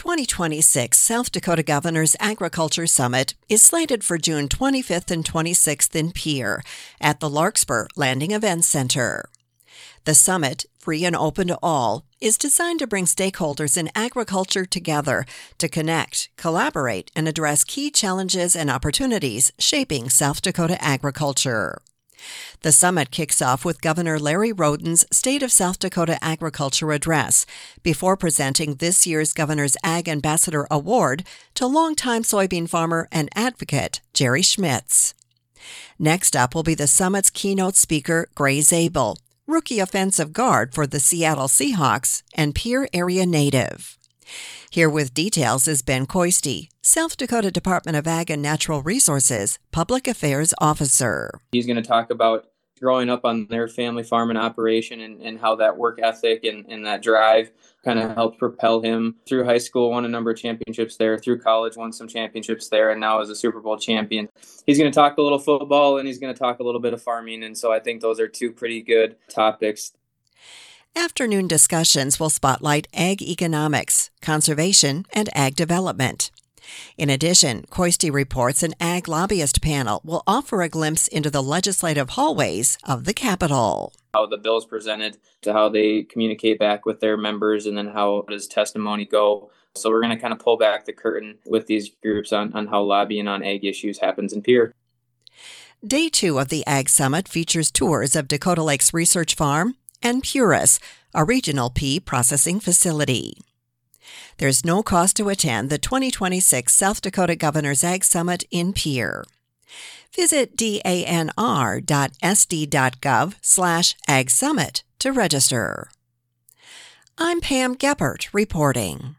2026 South Dakota Governor's Agriculture Summit is slated for June 25th and 26th in Pierre at the Larkspur Landing Events Center. The summit, free and open to all, is designed to bring stakeholders in agriculture together to connect, collaborate, and address key challenges and opportunities shaping South Dakota agriculture. The summit kicks off with Governor Larry Roden's State of South Dakota Agriculture Address before presenting this year's Governor's Ag Ambassador Award to longtime soybean farmer and advocate Jerry Schmitz. Next up will be the summit's keynote speaker, Gray Zabel, rookie offensive guard for the Seattle Seahawks and Pierre area native. Here with details is Ben Koisty, South Dakota Department of Ag and Natural Resources Public Affairs Officer. He's going to talk about growing up on their family farm and operation and how that work ethic and that drive kind of helped propel him through high school, won a number of championships there, through college, won some championships there, and now is a Super Bowl champion. He's going to talk a little football and he's going to talk a little bit of farming, and so I think those are two pretty good topics. Afternoon discussions will spotlight ag economics, conservation, and ag development. In addition, Koisty reports an ag lobbyist panel will offer a glimpse into the legislative hallways of the Capitol. How the bill is presented, to how they communicate back with their members, and then how does testimony go. So we're going to kind of pull back the curtain with these groups on how lobbying on ag issues happens in Pierre. Day 2 of the Ag Summit features tours of Dakota Lakes Research Farm and Purus, a regional pea processing facility. There's no cost to attend the 2026 South Dakota Governor's Ag Summit in Pierre. Visit danr.sd.gov/ag summit to register. I'm Pam Geppert reporting.